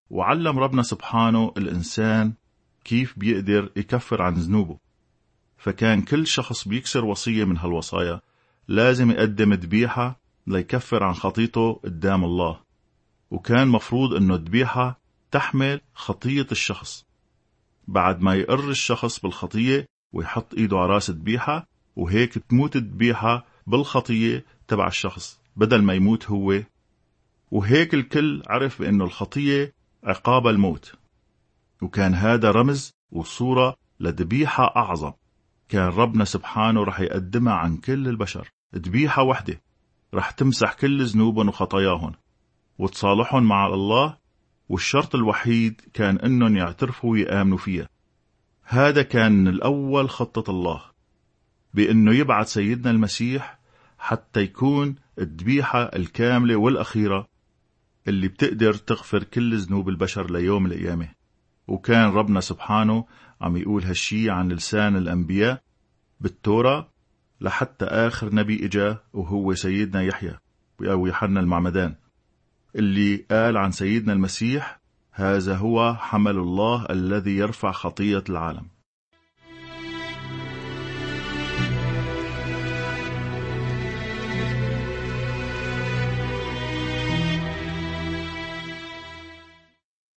وعلم ربنا سبحانه الإنسان كيف بيقدر يكفر عن ذنوبه. فكان كل شخص بيكسر وصية من هالوصايا لازم يقدم ذبيحة ليكفر عن خطيته قدام الله، وكان مفروض إنه الذبيحة تحمل خطية الشخص. بعد ما يقر الشخص بالخطية ويحط إيده على راس الذبيحة، وهيك تموت الذبيحة بالخطية تبع الشخص بدل ما يموت هو. وهيك الكل عرف بأنه الخطية عقاب الموت، وكان هذا رمز وصورة لذبيحة أعظم كان ربنا سبحانه رح يقدمها عن كل البشر. ذبيحة وحدة رح تمسح كل ذنوبهم وخطاياهم وتصالحهم مع الله، والشرط الوحيد كان إنهم يعترفوا ويآمنوا فيها. هذا كان من الأول خطة الله بأنه يبعث سيدنا المسيح حتى يكون الذبيحة الكاملة والأخيرة اللي بتقدر تغفر كل ذنوب البشر ليوم القيامة. وكان ربنا سبحانه عم يقول هالشي عن لسان الأنبياء بالتوراة لحتى آخر نبي إجا وهو سيدنا يحيى أو يوحنا المعمدان، اللي قال عن سيدنا المسيح: هذا هو حمل الله الذي يرفع خطية العالم.